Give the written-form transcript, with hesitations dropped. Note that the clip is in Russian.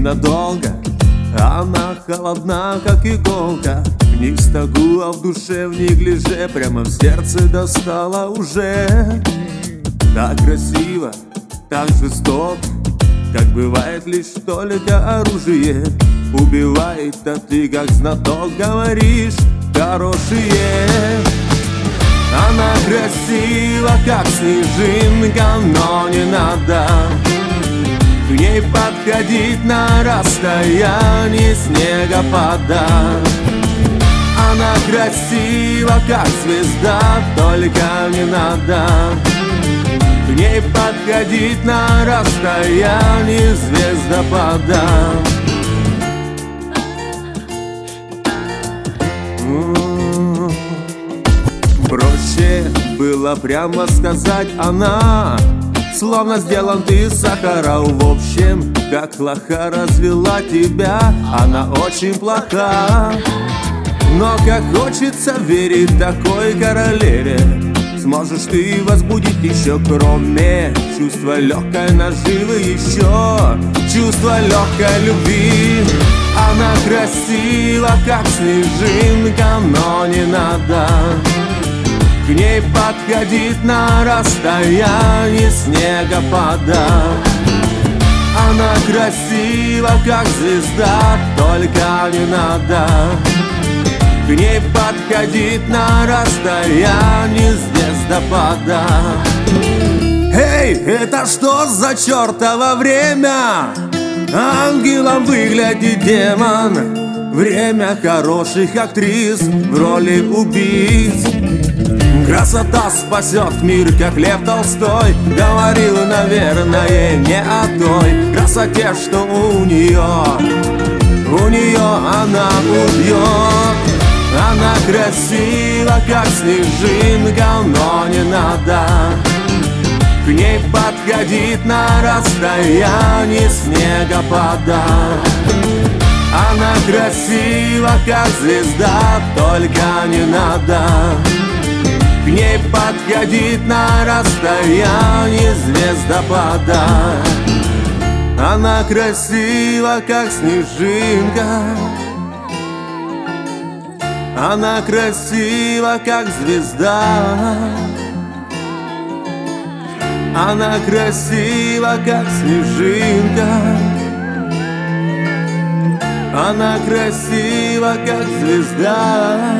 ненадолго. Она холодна, как иголка. Не в стогу, а в душе, в неглиже. Прямо в сердце достала уже. Так красиво, так жестоко, как бывает лишь только оружие. Убивает, а ты как знаток говоришь хорошие. Она красива, как снежинка, но не надо к ней подходить на расстоянии снегопада. Она красива, как звезда, только не надо к ней подходить на расстоянии звездопада. Проще было прямо сказать, она словно сделан ты из сахара. В общем, как плоха развела тебя, она очень плоха. Но как хочется верить такой королеве, сможешь ты возбудить еще, кроме чувства легкой наживы, еще чувство легкой любви. Она красива, как снежинка, но не надо к ней подходить на расстоянии снегопада. Она красива, как звезда, только не надо к ней подходить на расстоянии звездопада. Эй, это что за чертово время? Ангелом выглядит демон. Время хороших актрис в роли убийц. Красота спасет мир, как Лев Толстой говорил, наверное, не о той красоте, что у нее она убьет. Она красива, как снежинка, но не надо к ней подходить на расстоянии снегопада. Она красива, как звезда, только не надо к ней подходить на расстоянии звездопада. Она красива, как снежинка. Она красива, как звезда. Она красива, как снежинка. Она красива, как звезда.